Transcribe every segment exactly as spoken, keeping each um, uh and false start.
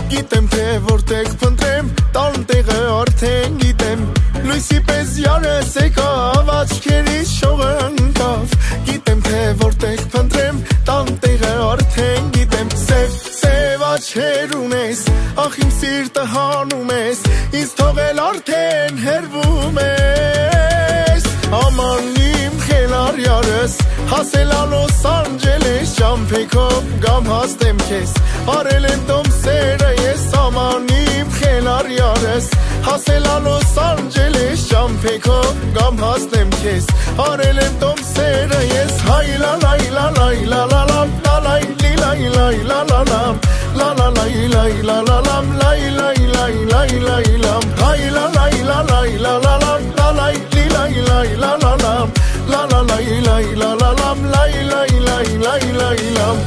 Գիտեմ թե որտեղ փնտրեմ տան տեղը արդեն գիտեմ Լույսի պես յարս եկավ աչքերից շողը ընկավ Գիտեմ թե որտեղ փնտրեմ տան տեղը արդեն գիտեմ Սև սև աչքեր ունես ախ իմ սիրտը հանում ես ինձ թողել արդեն հեռվում ես Աման իմ խելար յարս հասել ա Լոս Անջելես Ճամփեքով գամ հասնեմ քեզ արել եմ տոմսերը ես Աման իմ խելար յարս հասել ա Լոս Անջելես Ճամփեքով գամ հասնեմ քեզ արել եմ տոմսերը ես հայ լա լայ լա լայ լա լա լամ լա լայ լի լայ լայ լա լա լամ լա լա լայ լայ լա լա լամ լայ լայ լայ լայ լայ լամ հայ լա լայ լա լայ լա լա լամ լա լայ լի լայ լայ լա լա լամ լա լա լայ լայ լա լա լամ լայ լայ լայ լայ լայ լամ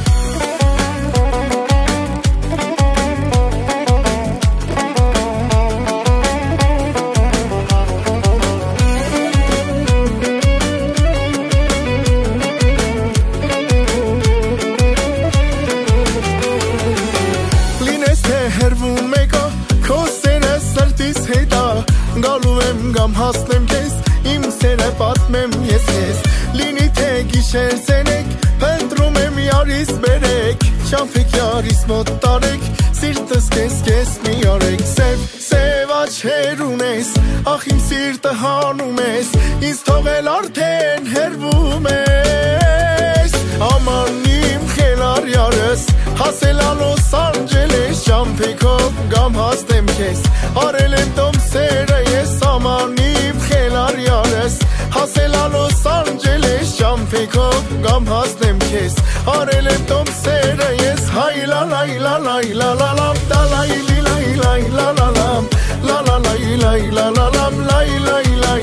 Գամ հասնեմ քեզ, իմ սերը պատմեմ ես ես Լինի թե գիշեր սենեք, փնտրում եմ յարիս բերեք Ճամփեք յարիս մոտ տարեք, սիրտս կես կես մի արեք Սև, սև աչքեր ունես, ախ իմ սիրտը հանում ես Ինձ թողել արդեն հեռվում ես Աման իմ խելար յարս, հասել ա Լոս Անջելես Ճամփեքով գամ հասնեմ քեզ, արել եմ տոմսերը ես Աման իմ խելար յարս, հասել ա Լոս Անջելես Ճամփեքով գամ հասնեմ քեզ, արել եմ տոմսերը ես հայ լա լայ լա լայ լա լա լամ լա լայ լի լայ լայ լա լա լամ լա լա լայ լայ լա լա լամ լայ լայ լայ